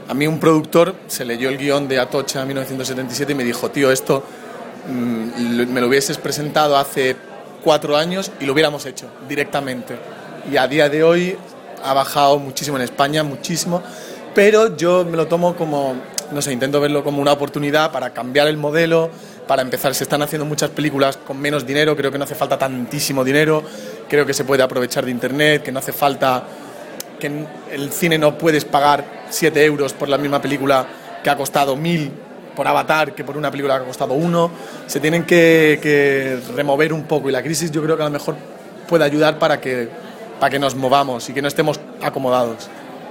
A mí un productor se leyó el guión de Atocha en 1977 y me dijo, tío, esto me lo hubieses presentado hace 4 años y lo hubiéramos hecho directamente. Y a día de hoy ha bajado muchísimo en España, muchísimo, pero yo me lo tomo como, no sé, intento verlo como una oportunidad para cambiar el modelo, para empezar. Se están haciendo muchas películas con menos dinero, creo que no hace falta tantísimo dinero, creo que se puede aprovechar de internet, que no hace falta, que en el cine no puedes pagar 7 euros por la misma película que ha costado 1.000 por Avatar que por una película que ha costado 1. Se tienen que remover un poco, y la crisis yo creo que a lo mejor puede ayudar para que nos movamos y que no estemos acomodados.